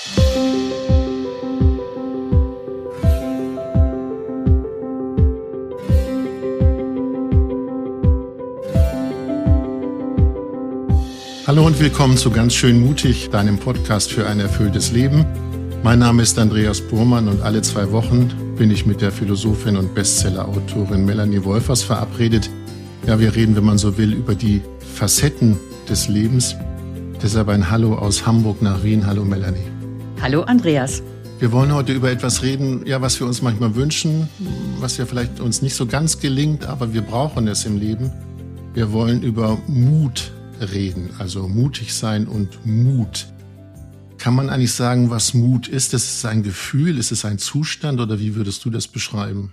Hallo und willkommen zu Ganz schön mutig, deinem Podcast für ein erfülltes Leben. Mein Name ist Andreas Burmann und alle 2 Wochen bin ich mit der Philosophin und Bestseller-Autorin Melanie Wolfers verabredet. Ja, wir reden, wenn man so will, über die Facetten des Lebens. Deshalb ein Hallo aus Hamburg nach Wien. Hallo Melanie. Hallo Andreas. Wir wollen heute über etwas reden, ja, was wir uns manchmal wünschen, was ja vielleicht uns nicht so ganz gelingt, aber wir brauchen es im Leben. Wir wollen über Mut reden, also mutig sein und Mut. Kann man eigentlich sagen, was Mut ist? Ist es ein Gefühl, ist es ein Zustand oder wie würdest du das beschreiben?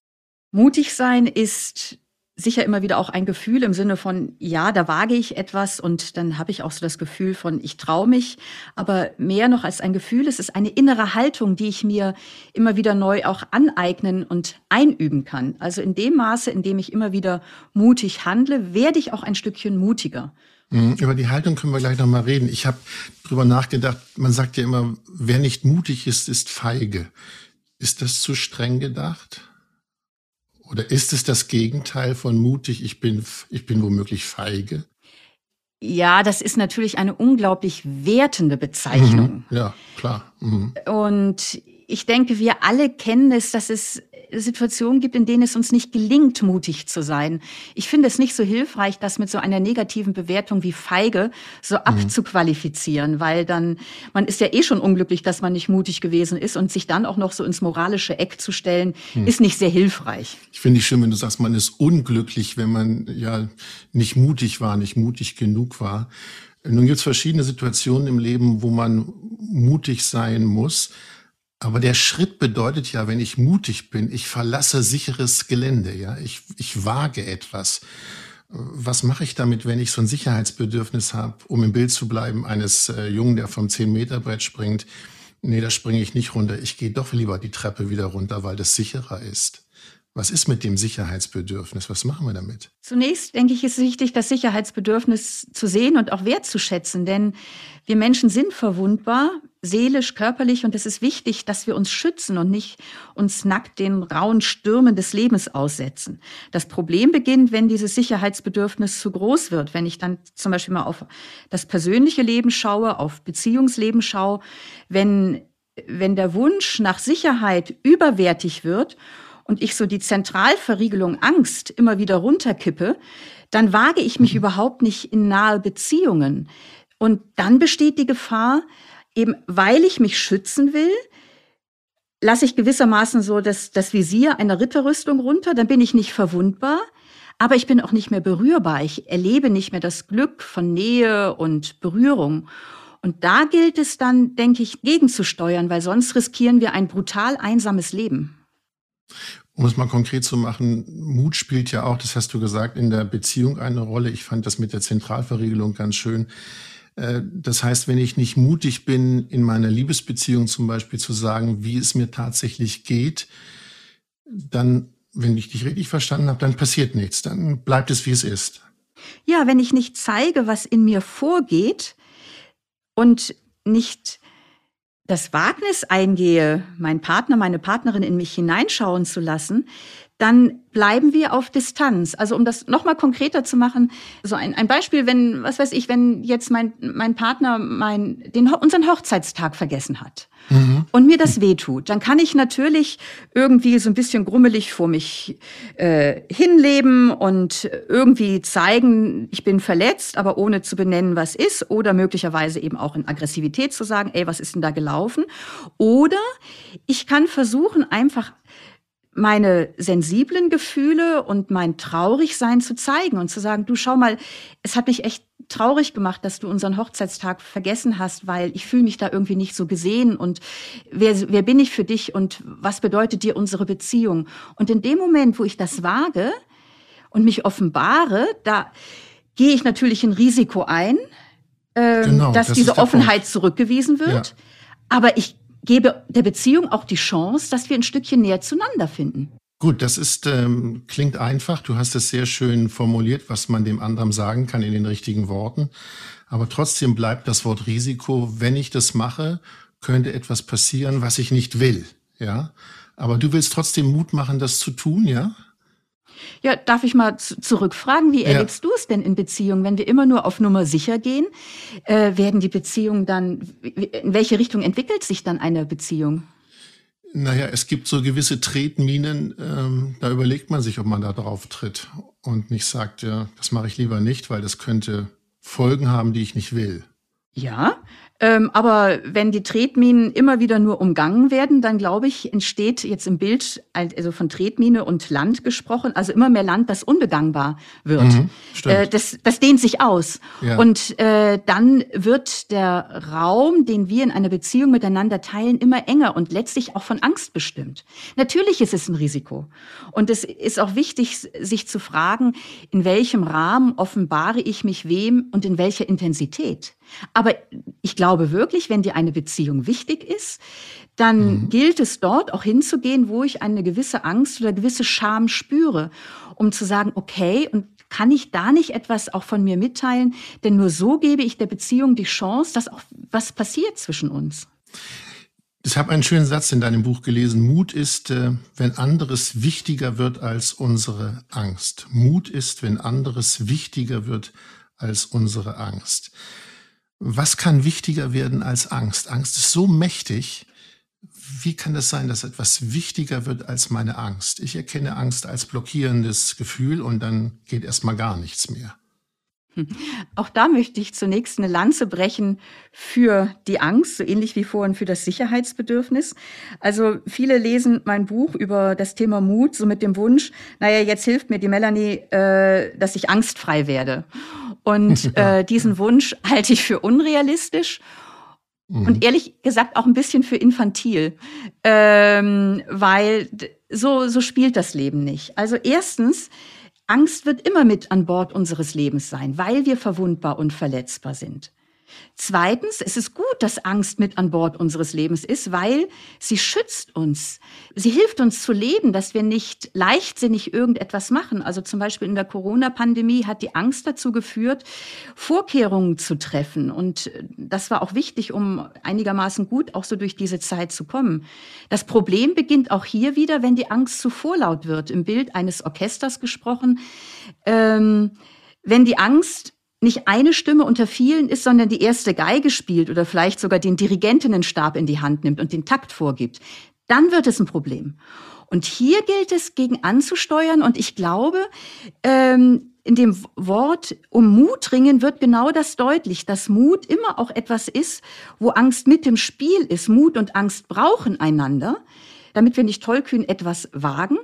Mutig sein ist sicher immer wieder auch ein Gefühl im Sinne von, ja, da wage ich etwas und dann habe ich auch so das Gefühl von, ich traue mich. Aber mehr noch als ein Gefühl, es ist eine innere Haltung, die ich mir immer wieder neu auch aneignen und einüben kann. Also in dem Maße, in dem ich immer wieder mutig handle, werde ich auch ein Stückchen mutiger. Über die Haltung können wir gleich noch mal reden. Ich habe drüber nachgedacht, man sagt ja immer, wer nicht mutig ist, ist feige. Ist das zu streng gedacht? Oder ist es das Gegenteil von mutig? Ich bin womöglich feige. Ja, das ist natürlich eine unglaublich wertende Bezeichnung. Ja, klar. Und ich denke, wir alle kennen es, dass es Situationen gibt, in denen es uns nicht gelingt, mutig zu sein. Ich finde es nicht so hilfreich, das mit so einer negativen Bewertung wie feige so abzuqualifizieren, weil dann, man ist ja eh schon unglücklich, dass man nicht mutig gewesen ist und sich dann auch noch so ins moralische Eck zu stellen, ist nicht sehr hilfreich. Ich finde es schön, wenn du sagst, man ist unglücklich, wenn man ja nicht mutig war, nicht mutig genug war. Nun gibt es verschiedene Situationen im Leben, wo man mutig sein muss. Aber der Schritt bedeutet ja, wenn ich mutig bin, ich verlasse sicheres Gelände, ja, ich wage etwas. Was mache ich damit, wenn ich so ein Sicherheitsbedürfnis habe, um im Bild zu bleiben, eines Jungen, der vom 10-Meter-Brett springt? Nee, da springe ich nicht runter. Ich gehe doch lieber die Treppe wieder runter, weil das sicherer ist. Was ist mit dem Sicherheitsbedürfnis? Was machen wir damit? Zunächst, denke ich, ist wichtig, das Sicherheitsbedürfnis zu sehen und auch wertzuschätzen. Denn wir Menschen sind verwundbar, seelisch, körperlich. Und es ist wichtig, dass wir uns schützen und nicht uns nackt den rauen Stürmen des Lebens aussetzen. Das Problem beginnt, wenn dieses Sicherheitsbedürfnis zu groß wird. Wenn ich dann zum Beispiel mal auf das persönliche Leben schaue, auf Beziehungsleben schaue, wenn der Wunsch nach Sicherheit überwertig wird und ich so die Zentralverriegelung Angst immer wieder runterkippe, dann wage ich mich überhaupt nicht in nahe Beziehungen. Und dann besteht die Gefahr, eben weil ich mich schützen will, lasse ich gewissermaßen so das Visier einer Ritterrüstung runter, dann bin ich nicht verwundbar, aber ich bin auch nicht mehr berührbar. Ich erlebe nicht mehr das Glück von Nähe und Berührung. Und da gilt es dann, denke ich, gegenzusteuern, weil sonst riskieren wir ein brutal einsames Leben. Um es mal konkret zu machen, Mut spielt ja auch, das hast du gesagt, in der Beziehung eine Rolle. Ich fand das mit der Zentralverriegelung ganz schön. Das heißt, wenn ich nicht mutig bin, in meiner Liebesbeziehung zum Beispiel zu sagen, wie es mir tatsächlich geht, dann, wenn ich dich richtig verstanden habe, dann passiert nichts. Dann bleibt es, wie es ist. Ja, wenn ich nicht zeige, was in mir vorgeht und nicht das Wagnis eingehe, meinen Partner, meine Partnerin in mich hineinschauen zu lassen, dann bleiben wir auf Distanz. Also um das noch mal konkreter zu machen, so ein Beispiel, wenn, was weiß ich, wenn jetzt mein Partner unseren Hochzeitstag vergessen hat und mir das wehtut, dann kann ich natürlich irgendwie so ein bisschen grummelig vor mich hinleben und irgendwie zeigen, ich bin verletzt, aber ohne zu benennen, was ist, oder möglicherweise eben auch in Aggressivität zu sagen, ey, was ist denn da gelaufen? Oder ich kann versuchen, einfach meine sensiblen Gefühle und mein Traurigsein zu zeigen und zu sagen, du schau mal, es hat mich echt traurig gemacht, dass du unseren Hochzeitstag vergessen hast, weil ich fühle mich da irgendwie nicht so gesehen und wer bin ich für dich und was bedeutet dir unsere Beziehung? Und in dem Moment, wo ich das wage und mich offenbare, da gehe ich natürlich ein Risiko ein, dass diese Offenheit zurückgewiesen wird, ja. Aber ich gebe der Beziehung auch die Chance, dass wir ein Stückchen näher zueinander finden. Gut, das ist klingt einfach. Du hast es sehr schön formuliert, was man dem anderen sagen kann in den richtigen Worten. Aber trotzdem bleibt das Wort Risiko. Wenn ich das mache, könnte etwas passieren, was ich nicht will, ja. Aber du willst trotzdem Mut machen, das zu tun, ja? Ja, darf ich mal zurückfragen, wie Ja. erlebst du es denn in Beziehungen? Wenn wir immer nur auf Nummer sicher gehen, werden die Beziehungen dann, in welche Richtung entwickelt sich dann eine Beziehung? Naja, es gibt so gewisse Tretminen, da überlegt man sich, ob man da drauf tritt und nicht sagt, ja, das mache ich lieber nicht, weil das könnte Folgen haben, die ich nicht will. Ja, aber wenn die Tretminen immer wieder nur umgangen werden, dann glaube ich, entsteht jetzt im Bild, also von Tretmine und Land gesprochen, also immer mehr Land, das unbegangbar wird. Stimmt. Das dehnt sich aus. Ja. Und dann wird der Raum, den wir in einer Beziehung miteinander teilen, immer enger und letztlich auch von Angst bestimmt. Natürlich ist es ein Risiko. Und es ist auch wichtig, sich zu fragen, in welchem Rahmen offenbare ich mich wem und in welcher Intensität. Aber ich glaube wirklich, wenn dir eine Beziehung wichtig ist, dann gilt es dort auch hinzugehen, wo ich eine gewisse Angst oder gewisse Scham spüre, um zu sagen, okay, und kann ich da nicht etwas auch von mir mitteilen? Denn nur so gebe ich der Beziehung die Chance, dass auch was passiert zwischen uns. Ich habe einen schönen Satz in deinem Buch gelesen. Mut ist, wenn anderes wichtiger wird als unsere Angst. Mut ist, wenn anderes wichtiger wird als unsere Angst. Was kann wichtiger werden als Angst? Angst ist so mächtig. Wie kann das sein, dass etwas wichtiger wird als meine Angst? Ich erkenne Angst als blockierendes Gefühl und dann geht erstmal gar nichts mehr. Auch da möchte ich zunächst eine Lanze brechen für die Angst, so ähnlich wie vorhin für das Sicherheitsbedürfnis. Also viele lesen mein Buch über das Thema Mut, so mit dem Wunsch, naja, jetzt hilft mir die Melanie, dass ich angstfrei werde. Und diesen Wunsch halte ich für unrealistisch und ehrlich gesagt auch ein bisschen für infantil, weil so spielt das Leben nicht. Also erstens, Angst wird immer mit an Bord unseres Lebens sein, weil wir verwundbar und verletzbar sind. Zweitens, es ist gut, dass Angst mit an Bord unseres Lebens ist, weil sie schützt uns. Sie hilft uns zu leben, dass wir nicht leichtsinnig irgendetwas machen. Also zum Beispiel in der Corona-Pandemie hat die Angst dazu geführt, Vorkehrungen zu treffen. Und das war auch wichtig, um einigermaßen gut auch so durch diese Zeit zu kommen. Das Problem beginnt auch hier wieder, wenn die Angst zu vorlaut wird. Im Bild eines Orchesters gesprochen. Wenn die Angst nicht eine Stimme unter vielen ist, sondern die erste Geige spielt oder vielleicht sogar den Dirigentinnenstab in die Hand nimmt und den Takt vorgibt, dann wird es ein Problem. Und hier gilt es, gegen anzusteuern. Und ich glaube, in dem Wort um Mut ringen wird genau das deutlich, dass Mut immer auch etwas ist, wo Angst mit im Spiel ist. Mut und Angst brauchen einander, damit wir nicht tollkühn etwas wagen.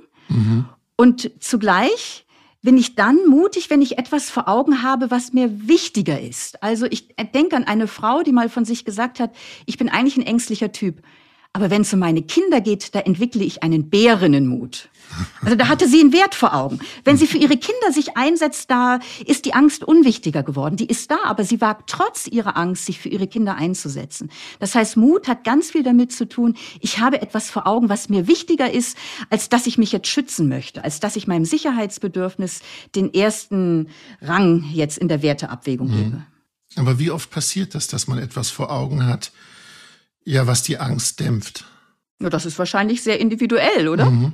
Und zugleich bin ich dann mutig, wenn ich etwas vor Augen habe, was mir wichtiger ist. Also ich denke an eine Frau, die mal von sich gesagt hat, ich bin eigentlich ein ängstlicher Typ. Aber wenn es um meine Kinder geht, da entwickle ich einen Bärenmut. Also da hatte sie einen Wert vor Augen. Wenn sie für ihre Kinder sich einsetzt, da ist die Angst unwichtiger geworden. Die ist da, aber sie wagt trotz ihrer Angst, sich für ihre Kinder einzusetzen. Das heißt, Mut hat ganz viel damit zu tun, ich habe etwas vor Augen, was mir wichtiger ist, als dass ich mich jetzt schützen möchte, als dass ich meinem Sicherheitsbedürfnis den ersten Rang jetzt in der Werteabwägung gebe. Aber wie oft passiert das, dass man etwas vor Augen hat, ja, was die Angst dämpft? Ja, das ist wahrscheinlich sehr individuell, oder?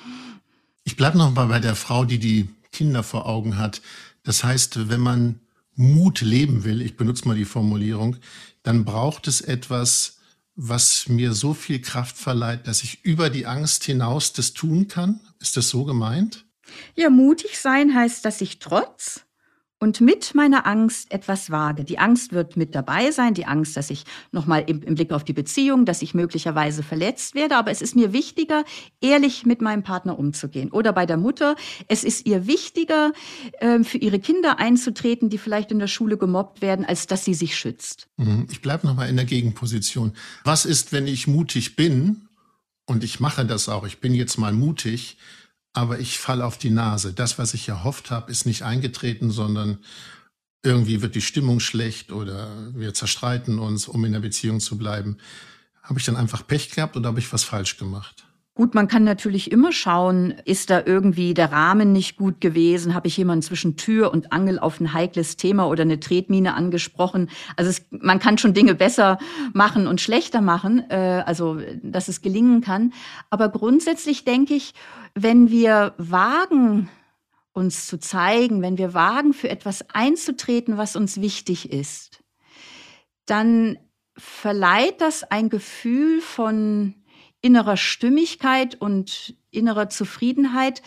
Ich bleibe noch mal bei der Frau, die die Kinder vor Augen hat. Das heißt, wenn man Mut leben will, ich benutze mal die Formulierung, dann braucht es etwas, was mir so viel Kraft verleiht, dass ich über die Angst hinaus das tun kann. Ist das so gemeint? Ja, mutig sein heißt, dass ich trotz und mit meiner Angst etwas wage. Die Angst wird mit dabei sein, die Angst, dass ich nochmal im Blick auf die Beziehung, dass ich möglicherweise verletzt werde. Aber es ist mir wichtiger, ehrlich mit meinem Partner umzugehen. Oder bei der Mutter, es ist ihr wichtiger, für ihre Kinder einzutreten, die vielleicht in der Schule gemobbt werden, als dass sie sich schützt. Ich bleibe nochmal in der Gegenposition. Was ist, wenn ich mutig bin und ich mache das auch, ich bin jetzt mal mutig, aber ich falle auf die Nase. Das, was ich erhofft habe, ist nicht eingetreten, sondern irgendwie wird die Stimmung schlecht oder wir zerstreiten uns, um in der Beziehung zu bleiben. Habe ich dann einfach Pech gehabt oder habe ich was falsch gemacht? Gut, man kann natürlich immer schauen, ist da irgendwie der Rahmen nicht gut gewesen? Habe ich jemanden zwischen Tür und Angel auf ein heikles Thema oder eine Tretmine angesprochen? Also man kann schon Dinge besser machen und schlechter machen, also dass es gelingen kann. Aber grundsätzlich denke ich, wenn wir wagen, uns zu zeigen, wenn wir wagen, für etwas einzutreten, was uns wichtig ist, dann verleiht das ein Gefühl von innerer Stimmigkeit und innerer Zufriedenheit.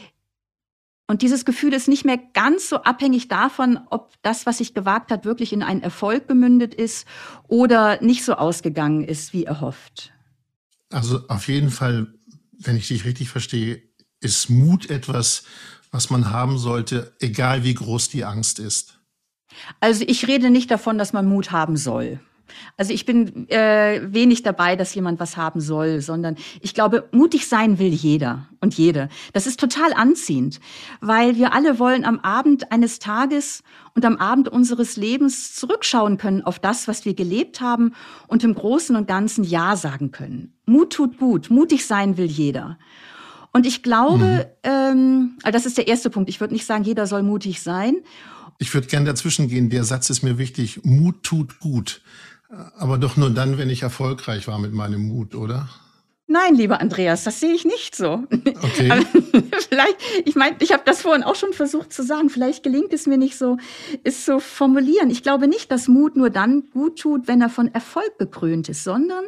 Und dieses Gefühl ist nicht mehr ganz so abhängig davon, ob das, was sich gewagt hat, wirklich in einen Erfolg gemündet ist oder nicht so ausgegangen ist, wie erhofft. Also auf jeden Fall, wenn ich dich richtig verstehe, ist Mut etwas, was man haben sollte, egal wie groß die Angst ist. Also ich rede nicht davon, dass man Mut haben soll. Also ich bin wenig dabei, dass jemand was haben soll, sondern ich glaube, mutig sein will jeder und jede. Das ist total anziehend, weil wir alle wollen am Abend eines Tages und am Abend unseres Lebens zurückschauen können auf das, was wir gelebt haben und im Großen und Ganzen Ja sagen können. Mut tut gut, mutig sein will jeder. Und ich glaube, das ist der erste Punkt. Ich würde nicht sagen, jeder soll mutig sein. Ich würde gern dazwischen gehen. Der Satz ist mir wichtig. Mut tut gut. Aber doch nur dann, wenn ich erfolgreich war mit meinem Mut, oder? Nein, lieber Andreas, das sehe ich nicht so. Okay. Aber vielleicht, ich habe das vorhin auch schon versucht zu sagen, vielleicht gelingt es mir nicht so, es zu formulieren. Ich glaube nicht, dass Mut nur dann gut tut, wenn er von Erfolg gekrönt ist, sondern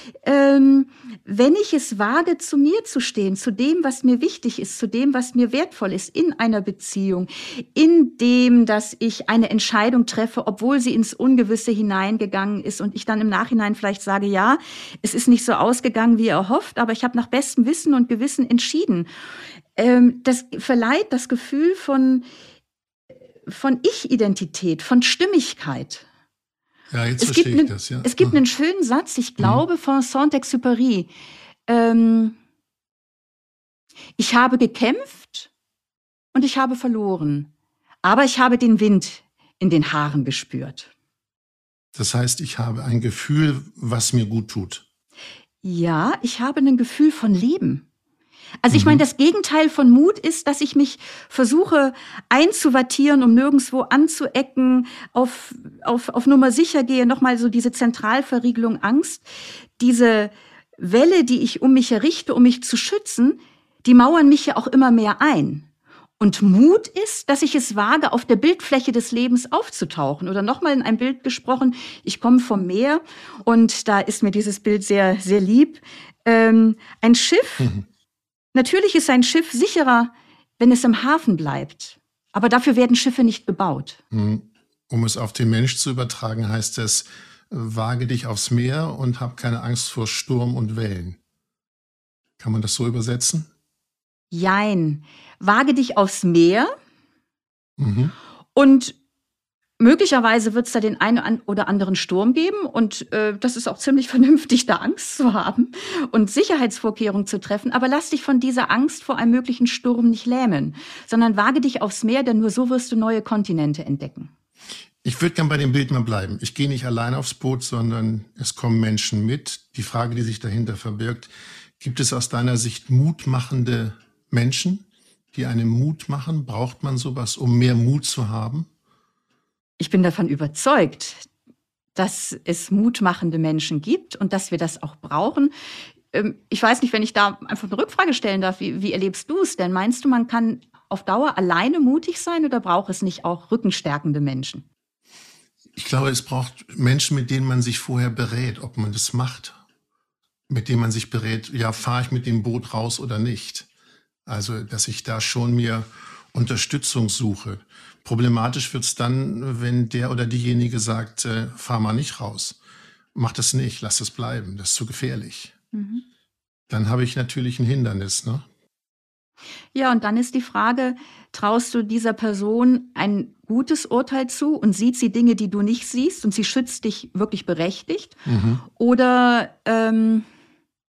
wenn ich es wage, zu mir zu stehen, zu dem, was mir wichtig ist, zu dem, was mir wertvoll ist in einer Beziehung, in dem, dass ich eine Entscheidung treffe, obwohl sie ins Ungewisse hineingegangen ist und ich dann im Nachhinein vielleicht sage, ja, es ist nicht so ausgegangen, wie erhofft, aber ich habe nach bestem Wissen und Gewissen entschieden. Das verleiht das Gefühl von Ich-Identität, von Stimmigkeit. Ja, jetzt verstehe ich das, ja. Es gibt einen schönen Satz, ich glaube, von Saint-Exupéry. Ich habe gekämpft und ich habe verloren, aber ich habe den Wind in den Haaren gespürt. Das heißt, ich habe ein Gefühl, was mir gut tut. Ja, ich habe ein Gefühl von Leben. Also ich meine, das Gegenteil von Mut ist, dass ich mich versuche einzuwattieren, um nirgendwo anzuecken, auf Nummer sicher gehe, nochmal so diese Zentralverriegelung Angst. Diese Welle, die ich um mich errichte, um mich zu schützen, die mauern mich ja auch immer mehr ein. Und Mut ist, dass ich es wage, auf der Bildfläche des Lebens aufzutauchen. Oder nochmal in einem Bild gesprochen, ich komme vom Meer und da ist mir dieses Bild sehr, sehr lieb. Ein Schiff, natürlich ist ein Schiff sicherer, wenn es im Hafen bleibt. Aber dafür werden Schiffe nicht gebaut. Um es auf den Mensch zu übertragen, heißt es, wage dich aufs Meer und hab keine Angst vor Sturm und Wellen. Kann man das so übersetzen? Jein. Wage dich aufs Meer und möglicherweise wird es da den einen oder anderen Sturm geben und das ist auch ziemlich vernünftig, da Angst zu haben und Sicherheitsvorkehrungen zu treffen. Aber lass dich von dieser Angst vor einem möglichen Sturm nicht lähmen, sondern wage dich aufs Meer, denn nur so wirst du neue Kontinente entdecken. Ich würde gern bei dem Bild mal bleiben. Ich gehe nicht allein aufs Boot, sondern es kommen Menschen mit. Die Frage, die sich dahinter verbirgt, gibt es aus deiner Sicht mutmachende Menschen, die einem Mut machen? Braucht man sowas, um mehr Mut zu haben? Ich bin davon überzeugt, dass es mutmachende Menschen gibt und dass wir das auch brauchen. Ich weiß nicht, wenn ich da einfach eine Rückfrage stellen darf, wie erlebst du es denn? Meinst du, man kann auf Dauer alleine mutig sein oder braucht es nicht auch rückenstärkende Menschen? Ich glaube, es braucht Menschen, mit denen man sich vorher berät, ob man das macht. Mit denen man sich berät, ja, fahre ich mit dem Boot raus oder nicht? Also, dass ich da schon mir Unterstützung suche. Problematisch wird's dann, wenn der oder diejenige sagt, fahr mal nicht raus. Mach das nicht, lass es bleiben, das ist zu gefährlich. Dann habe ich natürlich ein Hindernis, ne? Ja, und dann ist die Frage, traust du dieser Person ein gutes Urteil zu und sieht sie Dinge, die du nicht siehst und sie schützt dich wirklich berechtigt? Oder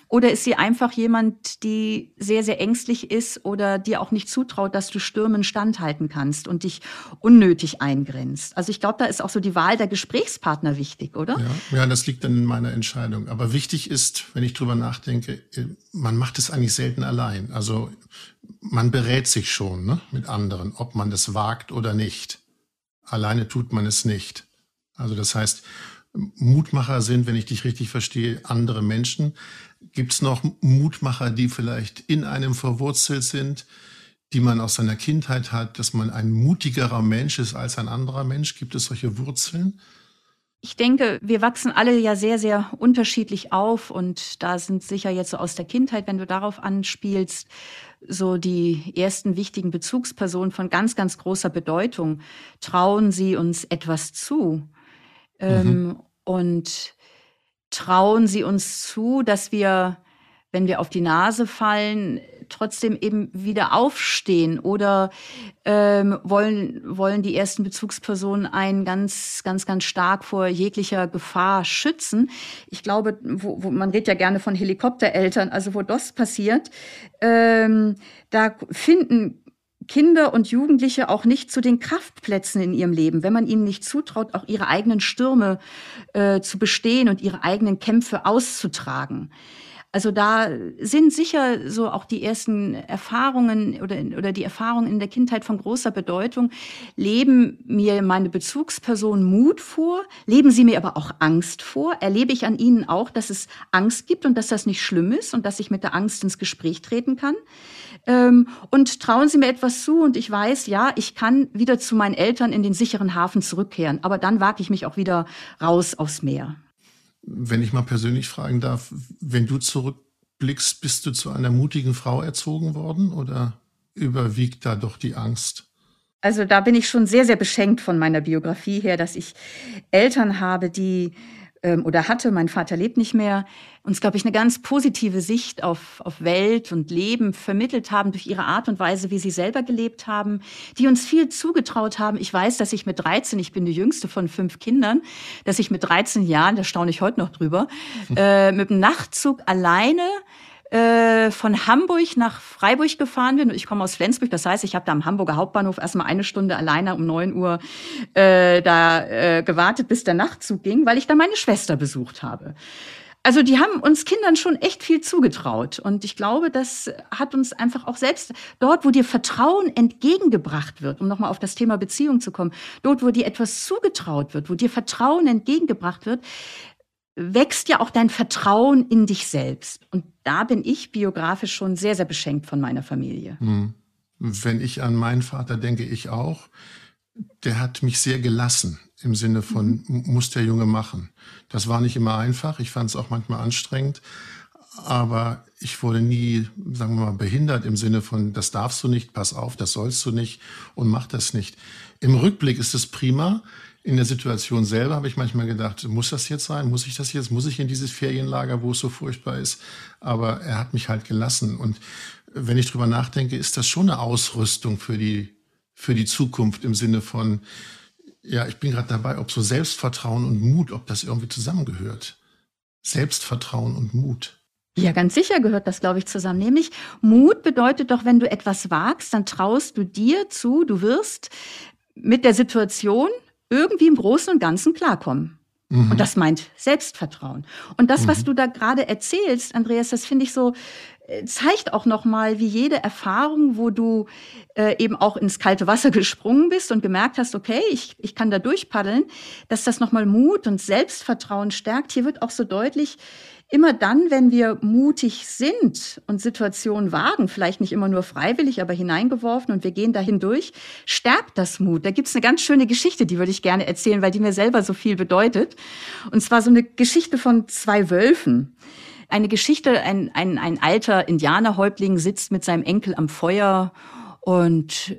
Oder ist sie einfach jemand, die sehr, sehr ängstlich ist oder dir auch nicht zutraut, dass du Stürmen standhalten kannst und dich unnötig eingrenzt? Also ich glaube, da ist auch so die Wahl der Gesprächspartner wichtig, oder? Ja, das liegt dann in meiner Entscheidung. Aber wichtig ist, wenn ich drüber nachdenke, man macht es eigentlich selten allein. Also man berät sich schon, ne, mit anderen, ob man das wagt oder nicht. Alleine tut man es nicht. Also das heißt, Mutmacher sind, wenn ich dich richtig verstehe, andere Menschen. Gibt es noch Mutmacher, die vielleicht in einem verwurzelt sind, die man aus seiner Kindheit hat, dass man ein mutigerer Mensch ist als ein anderer Mensch? Gibt es solche Wurzeln? Ich denke, wir wachsen alle ja sehr, sehr unterschiedlich auf und da sind sicher jetzt so aus der Kindheit, wenn du darauf anspielst, so die ersten wichtigen Bezugspersonen von ganz, ganz großer Bedeutung. Trauen sie uns etwas zu? Mhm. Und trauen sie uns zu, dass wir, wenn wir auf die Nase fallen, trotzdem eben wieder aufstehen? Oder wollen die ersten Bezugspersonen einen ganz, ganz, ganz stark vor jeglicher Gefahr schützen? Ich glaube, man redet ja gerne von Helikoptereltern, also wo das passiert, da finden Kinder und Jugendliche auch nicht zu den Kraftplätzen in ihrem Leben, wenn man ihnen nicht zutraut, auch ihre eigenen Stürme zu bestehen und ihre eigenen Kämpfe auszutragen. Also da sind sicher so auch die ersten Erfahrungen oder die Erfahrungen in der Kindheit von großer Bedeutung. Leben mir meine Bezugspersonen Mut vor? Leben sie mir aber auch Angst vor? Erlebe ich an ihnen auch, dass es Angst gibt und dass das nicht schlimm ist und dass ich mit der Angst ins Gespräch treten kann? Und trauen sie mir etwas zu und ich weiß, ja, ich kann wieder zu meinen Eltern in den sicheren Hafen zurückkehren. Aber dann wage ich mich auch wieder raus aufs Meer. Wenn ich mal persönlich fragen darf, wenn du zurückblickst, bist du zu einer mutigen Frau erzogen worden oder überwiegt da doch die Angst? Also da bin ich schon sehr, sehr beschenkt von meiner Biografie her, dass ich Eltern habe, die oder hatte, mein Vater lebt nicht mehr, uns, glaube ich, eine ganz positive Sicht auf Welt und Leben vermittelt haben durch ihre Art und Weise, wie sie selber gelebt haben, die uns viel zugetraut haben. Ich weiß, dass ich mit 13, ich bin die jüngste von 5 Kindern, dass ich mit 13 Jahren, da staune ich heute noch drüber, mit dem Nachtzug alleine von Hamburg nach Freiburg gefahren bin. Ich komme aus Flensburg, das heißt, ich habe da am Hamburger Hauptbahnhof erstmal 1 Stunde alleine um 9 Uhr gewartet, bis der Nachtzug ging, weil ich da meine Schwester besucht habe. Also die haben uns Kindern schon echt viel zugetraut. Und ich glaube, das hat uns einfach auch selbst dort, wo dir Vertrauen entgegengebracht wird, um nochmal auf das Thema Beziehung zu kommen, dort, wo dir etwas zugetraut wird, wo dir Vertrauen entgegengebracht wird, wächst ja auch dein Vertrauen in dich selbst. Und da bin ich biografisch schon sehr, sehr beschenkt von meiner Familie. Wenn ich an meinen Vater denke, ich auch. Der hat mich sehr gelassen im Sinne von, muss der Junge machen. Das war nicht immer einfach. Ich fand es auch manchmal anstrengend. Aber ich wurde nie, sagen wir mal, behindert im Sinne von, das darfst du nicht, pass auf, das sollst du nicht und mach das nicht. Im Rückblick ist es prima. In der Situation selber habe ich manchmal gedacht, muss das jetzt sein? Muss ich das jetzt? Muss ich in dieses Ferienlager, wo es so furchtbar ist? Aber er hat mich halt gelassen. Und wenn ich drüber nachdenke, ist das schon eine Ausrüstung für die Zukunft im Sinne von, ja, ich bin gerade dabei, ob so Selbstvertrauen und Mut, ob das irgendwie zusammengehört. Selbstvertrauen und Mut. Ja, ganz sicher gehört das, glaube ich, zusammen. Nämlich Mut bedeutet doch, wenn du etwas wagst, dann traust du dir zu, du wirst mit der Situation irgendwie im Großen und Ganzen klarkommen. Und das meint Selbstvertrauen. Und das, was du da gerade erzählst, Andreas, das finde ich so, zeigt auch nochmal, wie jede Erfahrung, wo du eben auch ins kalte Wasser gesprungen bist und gemerkt hast, okay, ich kann da durchpaddeln, dass das nochmal Mut und Selbstvertrauen stärkt. Hier wird auch so deutlich, immer dann, wenn wir mutig sind und Situationen wagen, vielleicht nicht immer nur freiwillig, aber hineingeworfen und wir gehen da hindurch, stärkt das Mut. Da gibt's eine ganz schöne Geschichte, die würde ich gerne erzählen, weil die mir selber so viel bedeutet. Und zwar so eine Geschichte von 2 Wölfen. Eine Geschichte, ein alter Indianerhäuptling sitzt mit seinem Enkel am Feuer und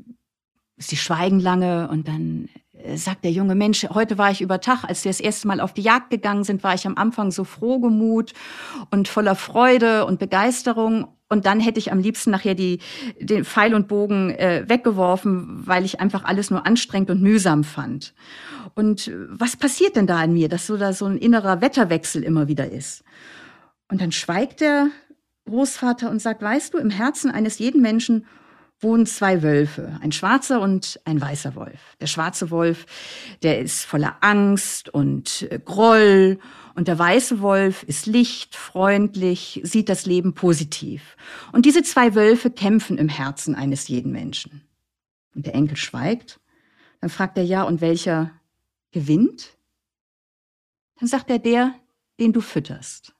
sie schweigen lange und dann sagt der junge Mensch, heute war ich über Tag, als wir das erste Mal auf die Jagd gegangen sind, war ich am Anfang so frohgemut und voller Freude und Begeisterung. Und dann hätte ich am liebsten nachher den Pfeil und Bogen weggeworfen, weil ich einfach alles nur anstrengend und mühsam fand. Und was passiert denn da in mir, dass so da so ein innerer Wetterwechsel immer wieder ist? Und dann schweigt der Großvater und sagt, weißt du, im Herzen eines jeden Menschen wohnen zwei Wölfe, ein schwarzer und ein weißer Wolf. Der schwarze Wolf, der ist voller Angst und Groll, und der weiße Wolf ist licht, freundlich, sieht das Leben positiv. Und diese zwei Wölfe kämpfen im Herzen eines jeden Menschen. Und der Enkel schweigt. Dann fragt er, ja, und welcher gewinnt? Dann sagt er, der, den du fütterst.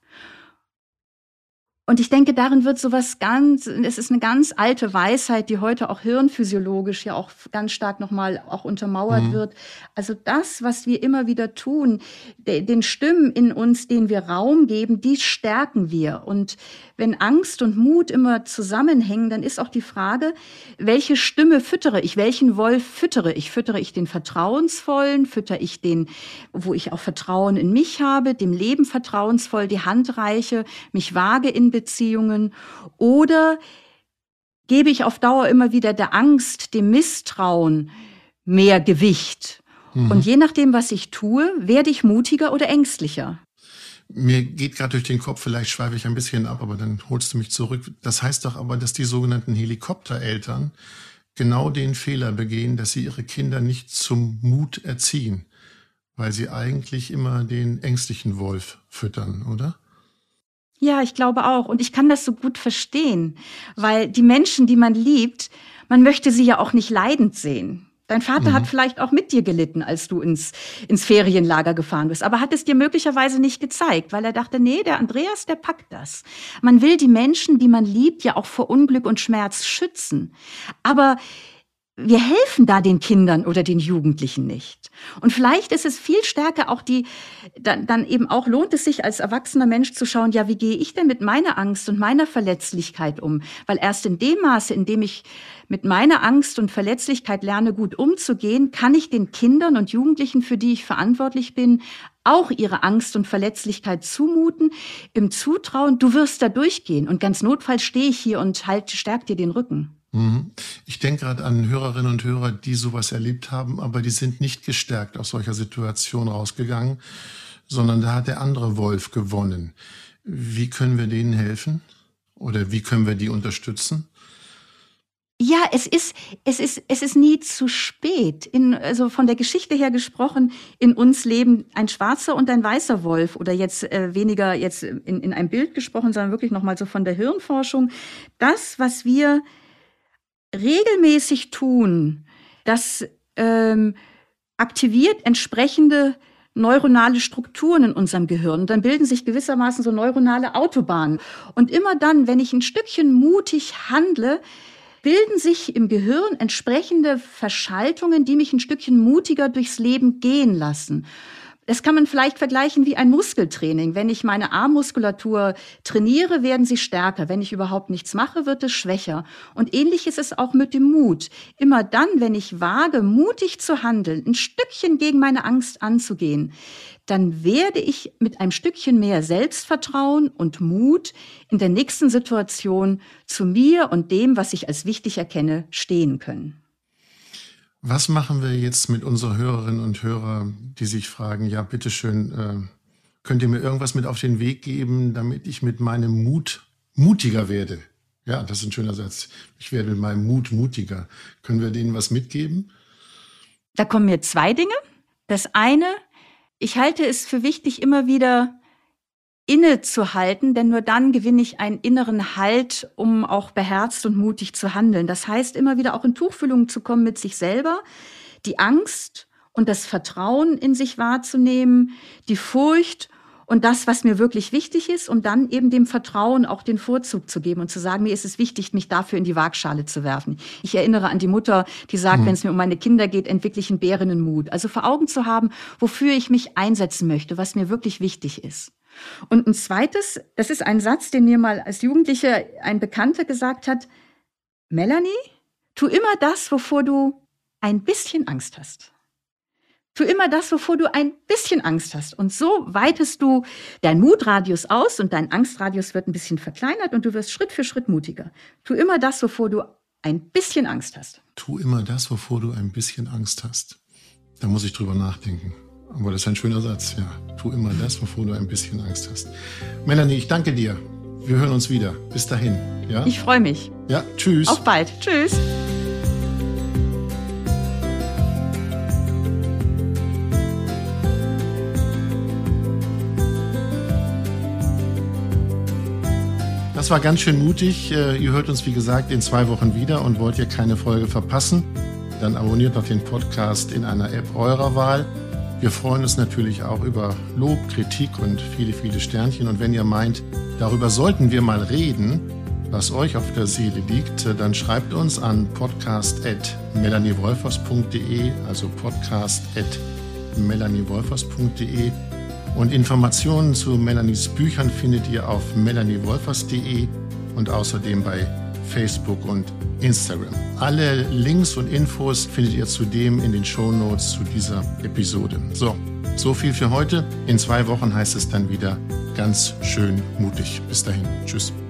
Und ich denke, darin wird sowas es ist eine ganz alte Weisheit, die heute auch hirnphysiologisch ja auch ganz stark nochmal auch untermauert wird. Also das, was wir immer wieder tun, den Stimmen in uns, denen wir Raum geben, die stärken wir. Und wenn Angst und Mut immer zusammenhängen, dann ist auch die Frage, welche Stimme füttere ich, welchen Wolf füttere ich? Füttere ich den Vertrauensvollen, füttere ich den, wo ich auch Vertrauen in mich habe, dem Leben vertrauensvoll die Hand reiche, mich wage in Beziehungen, oder gebe ich auf Dauer immer wieder der Angst, dem Misstrauen mehr Gewicht? Und je nachdem, was ich tue, werde ich mutiger oder ängstlicher. Mir geht gerade durch den Kopf, vielleicht schweife ich ein bisschen ab, aber dann holst du mich zurück. Das heißt doch aber, dass die sogenannten Helikoptereltern genau den Fehler begehen, dass sie ihre Kinder nicht zum Mut erziehen, weil sie eigentlich immer den ängstlichen Wolf füttern, oder? Ja, ich glaube auch. Und ich kann das so gut verstehen, weil die Menschen, die man liebt, man möchte sie ja auch nicht leidend sehen. Dein Vater hat vielleicht auch mit dir gelitten, als du ins Ferienlager gefahren bist, aber hat es dir möglicherweise nicht gezeigt, weil er dachte, nee, der Andreas, der packt das. Man will die Menschen, die man liebt, ja auch vor Unglück und Schmerz schützen. Aber wir helfen da den Kindern oder den Jugendlichen nicht. Und vielleicht ist es viel stärker auch dann eben auch lohnt es sich als erwachsener Mensch zu schauen, ja, wie gehe ich denn mit meiner Angst und meiner Verletzlichkeit um? Weil erst in dem Maße, in dem ich mit meiner Angst und Verletzlichkeit lerne, gut umzugehen, kann ich den Kindern und Jugendlichen, für die ich verantwortlich bin, auch ihre Angst und Verletzlichkeit zumuten, im Zutrauen, du wirst da durchgehen und ganz notfalls stehe ich hier und stärk dir den Rücken. Ich denke gerade an Hörerinnen und Hörer, die sowas erlebt haben, aber die sind nicht gestärkt aus solcher Situation rausgegangen, sondern da hat der andere Wolf gewonnen. Wie können wir denen helfen? Oder wie können wir die unterstützen? Ja, es ist nie zu spät. Also von der Geschichte her gesprochen, in uns leben ein schwarzer und ein weißer Wolf, oder jetzt weniger jetzt in einem Bild gesprochen, sondern wirklich nochmal so von der Hirnforschung. Das, was wir regelmäßig tun, das aktiviert entsprechende neuronale Strukturen in unserem Gehirn. Und dann bilden sich gewissermaßen so neuronale Autobahnen. Und immer dann, wenn ich ein Stückchen mutig handle, bilden sich im Gehirn entsprechende Verschaltungen, die mich ein Stückchen mutiger durchs Leben gehen lassen. Das kann man vielleicht vergleichen wie ein Muskeltraining. Wenn ich meine Armmuskulatur trainiere, werden sie stärker. Wenn ich überhaupt nichts mache, wird es schwächer. Und ähnlich ist es auch mit dem Mut. Immer dann, wenn ich wage, mutig zu handeln, ein Stückchen gegen meine Angst anzugehen, dann werde ich mit einem Stückchen mehr Selbstvertrauen und Mut in der nächsten Situation zu mir und dem, was ich als wichtig erkenne, stehen können. Was machen wir jetzt mit unseren Hörerinnen und Hörern, die sich fragen, ja, bitteschön, könnt ihr mir irgendwas mit auf den Weg geben, damit ich mit meinem Mut mutiger werde? Ja, das ist ein schöner Satz. Ich werde mit meinem Mut mutiger. Können wir denen was mitgeben? Da kommen mir zwei Dinge. Das eine, ich halte es für wichtig, immer wieder innezuhalten, denn nur dann gewinne ich einen inneren Halt, um auch beherzt und mutig zu handeln. Das heißt, immer wieder auch in Tuchfühlung zu kommen mit sich selber, die Angst und das Vertrauen in sich wahrzunehmen, die Furcht und das, was mir wirklich wichtig ist, und dann eben dem Vertrauen auch den Vorzug zu geben und zu sagen, mir ist es wichtig, mich dafür in die Waagschale zu werfen. Ich erinnere an die Mutter, die sagt, wenn es mir um meine Kinder geht, entwickle ich einen bärenden Mut. Also vor Augen zu haben, wofür ich mich einsetzen möchte, was mir wirklich wichtig ist. Und ein zweites, das ist ein Satz, den mir mal als Jugendliche ein Bekannter gesagt hat: Melanie, tu immer das, wovor du ein bisschen Angst hast. Tu immer das, wovor du ein bisschen Angst hast. Und so weitest du deinen Mutradius aus und dein Angstradius wird ein bisschen verkleinert und du wirst Schritt für Schritt mutiger. Tu immer das, wovor du ein bisschen Angst hast. Tu immer das, wovor du ein bisschen Angst hast. Da muss ich drüber nachdenken. Aber das ist ein schöner Satz, ja. Tu immer das, wovor du ein bisschen Angst hast. Melanie, ich danke dir. Wir hören uns wieder. Bis dahin. Ja? Ich freue mich. Ja, tschüss. Auf bald. Tschüss. Das war ganz schön mutig. Ihr hört uns, wie gesagt, in 2 Wochen wieder und wollt ihr keine Folge verpassen, dann abonniert doch den Podcast in einer App eurer Wahl. Wir freuen uns natürlich auch über Lob, Kritik und viele, viele Sternchen. Und wenn ihr meint, darüber sollten wir mal reden, was euch auf der Seele liegt, dann schreibt uns an podcast@melaniewolfers.de, also podcast@melaniewolfers.de. Und Informationen zu Melanies Büchern findet ihr auf melaniewolfers.de und außerdem bei Facebook und Instagram. Alle Links und Infos findet ihr zudem in den Shownotes zu dieser Episode. So viel für heute. In 2 Wochen heißt es dann wieder ganz schön mutig. Bis dahin. Tschüss.